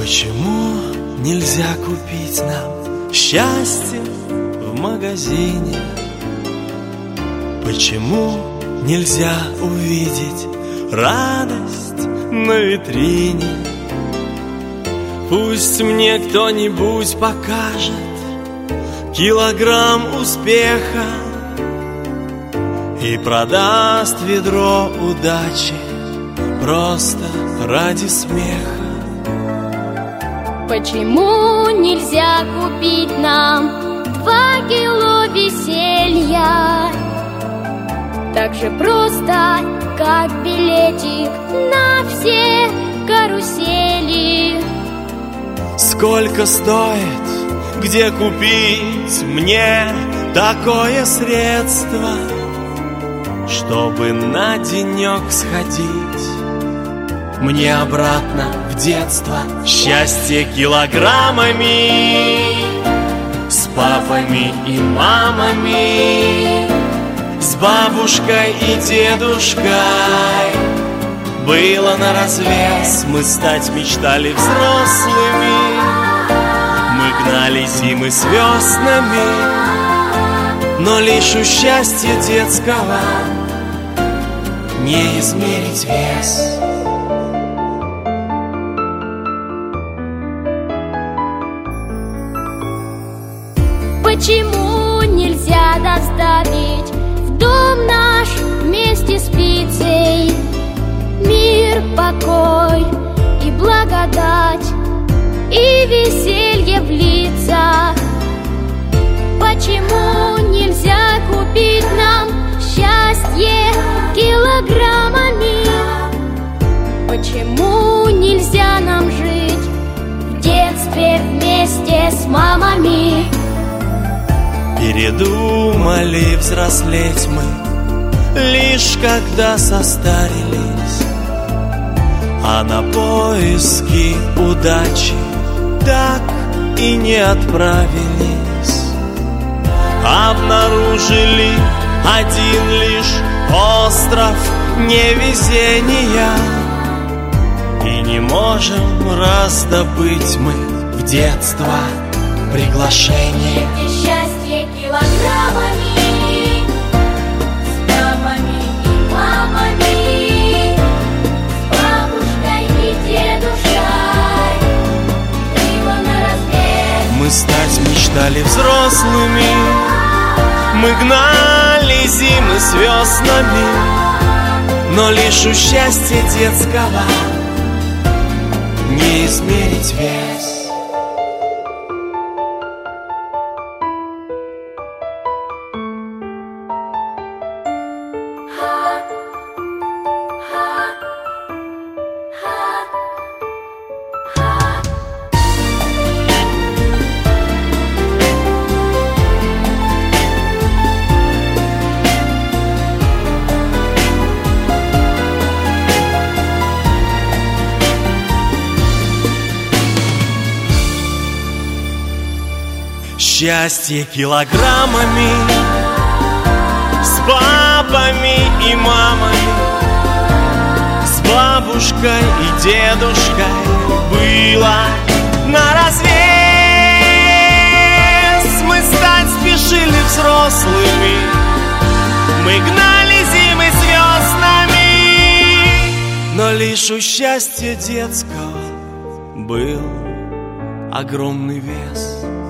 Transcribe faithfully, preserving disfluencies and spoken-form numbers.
Почему нельзя купить нам счастье в магазине? Почему нельзя увидеть радость на витрине? Пусть мне кто-нибудь покажет килограмм успеха и продаст ведро удачи просто ради смеха. Почему нельзя купить нам два кило веселья? Так же просто, как билетик на все карусели. Сколько стоит, где купить мне такое средство, чтобы на денек сходить мне обратно в детство? Счастье килограммами, с папами и мамами, с бабушкой и дедушкой было наразвес. Мы стать мечтали взрослыми, мы гнали зимы с веснами, но лишь у счастья детского не измерить вес. Почему нельзя доставить в дом наш вместе с пиццей мир, покой и благодать и веселье в лицах? Почему нельзя купить нам счастье килограммами? Почему нельзя нам жить в детстве вместе с мамами? Передумали взрослеть мы лишь когда состарились, а на поиски удачи так и не отправились. Обнаружили один лишь остров невезения, и не можем раздобыть мы в детство приглашение. Счастье килограммами, с папами и мамами, с бабушкой и дедушкой было наразвес. Мы стать мечтали взрослыми, мы гнали зимы с веснами, но лишь у счастья детского не измерить вес. Счастье килограммами, с папами и мамами, с бабушкой и дедушкой было наразвес. Мы стать спешили взрослыми, мы гнали зимы с веснами, но лишь у счастья детского был огромный вес.